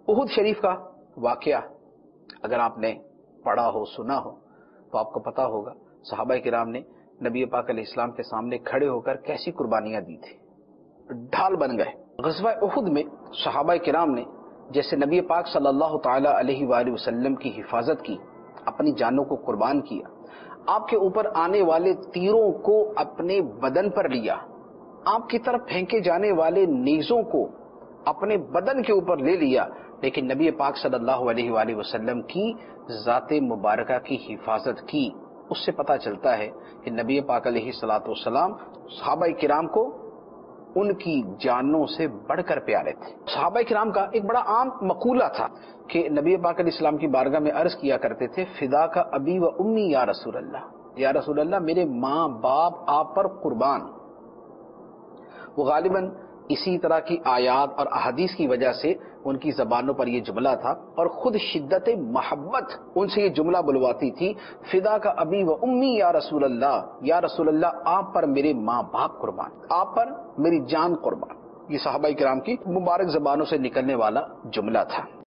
احد شریف کا واقعہ اگر آپ نے پڑھا ہو سنا ہو تو آپ کو پتا ہوگا صحابہ کرام نے نبی پاک علیہ السلام کے سامنے کھڑے ہو کر کیسی قربانیاں دی تھی، ڈھال بن گئے۔ غزوہ احد میں صحابہ کرام نے جیسے نبی پاک صلی اللہ تعالی علیہ وآلہ وسلم کی حفاظت کی، اپنی جانوں کو قربان کیا، آپ کے اوپر آنے والے تیروں کو اپنے بدن پر لیا، آپ کی طرف پھینکے جانے والے نیزوں کو اپنے بدن کے اوپر لے لیا، لیکن نبی پاک صلی اللہ علیہ وآلہ وسلم کی ذات مبارکہ کی حفاظت کی۔ اس سے پتہ چلتا ہے کہ نبی پاک علیہ الصلوۃ والسلام صحابہ کرام کو ان کی جانوں سے بڑھ کر پیارے تھے۔ صحابہ کرام کا ایک بڑا عام مقولہ تھا کہ نبی پاک علیہ السلام کی بارگاہ میں عرض کیا کرتے تھے، فدا کا ابی و امی یا رسول اللہ، یا رسول اللہ میرے ماں باپ آپ پر قربان۔ وہ غالباً اسی طرح کی آیات اور احادیث کی وجہ سے ان کی زبانوں پر یہ جملہ تھا، اور خود شدت محبت ان سے یہ جملہ بلواتی تھی، فدا کا ابی و امی یا رسول اللہ، یا رسول اللہ آپ پر میرے ماں باپ قربان، آپ پر میری جان قربان۔ یہ صحابہ کرام کی مبارک زبانوں سے نکلنے والا جملہ تھا۔